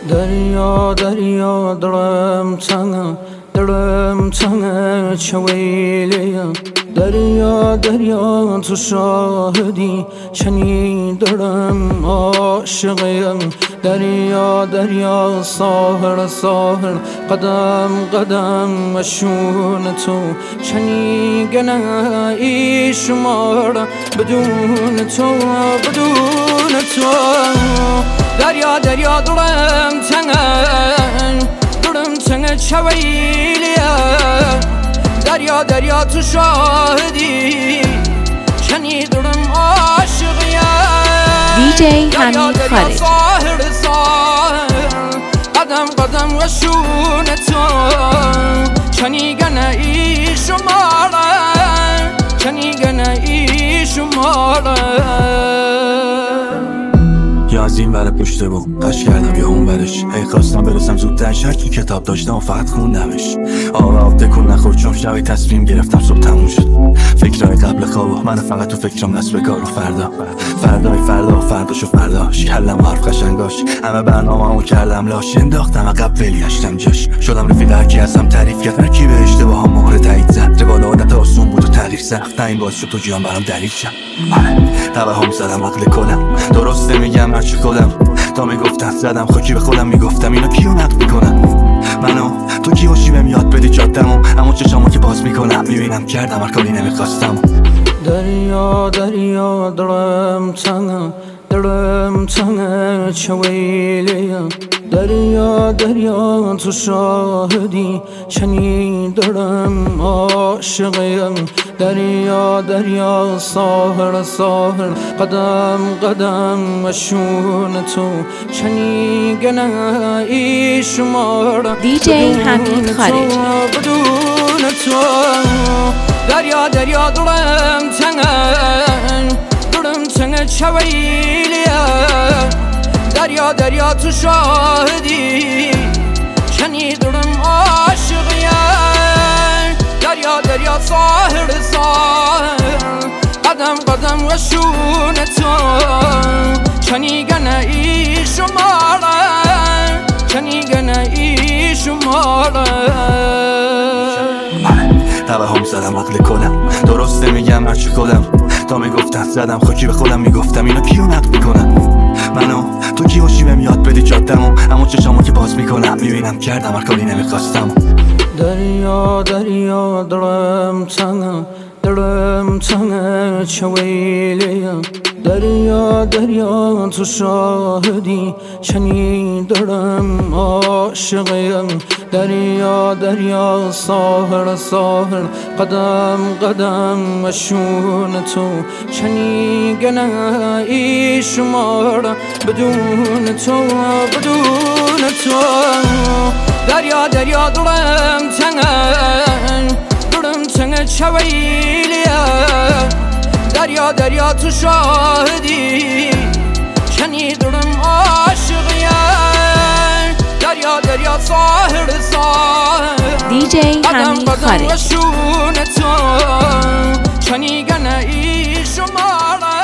دریا دریا دلم تنگه چه ویلیم دریا دریا تو شاهدی شنیدم عاشقیم دریا دریا ساحل ساحل قدم قدم مشون تو شنیدن ای شمار بدون تو دریا دریا دلم تنگه چه ویلیم دریا دریا تو شاهدی شنیدم عاشقیم دیجی حمید خالد ساحل ساحل قدم قدم وشون تو شنیدن ای شمارم شنیدن ای شمارم یا از این ور پشته بود قش کردم یا اون ورش هی خواستم برسم زودتر شهر تو کتاب داشتم و فقط خوندمش آقا تکون نخورد چون شبی تصمیم گرفتم صبح تموم شد فکرهای قبل خواب من فقط تو فکرم دست به کار و فردا و فرداش کلم حرف قشنگاش همه برنامه‌مو کردم لاش انداختم عقب ولیشتم جاش شدم رفیق هر کی ازم تعریف کرد هر کی به اشتباهام مهر تایید زد روال عادت آسون بود و تغییر سخت این باعث شد تو جیان برام دلیل شم توهم زدم عقل کلم درسته میگم هرچی خودم تا میگفتن زدم خاکی به خودم میگفتم اینا کیو نقد میکنن منو تو کی باشی بهم یاد بدی جادمو اما چشامو که باز میکنم میبینم کردم هر کاری نمیخواستم دریا دریا دلم تنگه چه ویلیم دریا دریا تو شاهدی شنیدم عاشقیم دریا دریا ساحل ساحل قدم قدم مشون تو شنیدن ای شمار دیجی حمید خالد بدون تو دریا دریا دلم تنگه چه ویلیم دریا دریا تو شاهدی شنیدم عاشقیم دریا دریا ساحل ساحل قدم قدم وشون تو شنیدن ای شمارم شنیدن ای شمارم توهم زدم عقل کلم درسته میگم هرچی خودم تا میگفتن زدم خاکی به خودم میگفتم اینا کیو نقد میکنن منو تو کی باشی بهم یاد بدی جادمو اما چشامو که باز میکنم میبینم کردم هر کاری نمیخواستم دریا دریا دلم تنگه چه ویلیم دریا دریا تو شاهدی شنیدم عاشقیم دریا دریا ساحل ساحل قدم قدم مشون تو شنیدن ای شمار بدون تو دریا دریا دلم تنگه چه ویلیم دریا دریا تو شاهدی شنیدم عاشقیم دریا دریا ساحل ساحل دیجی حمید خالد وشون تو شنیدن ای شمارم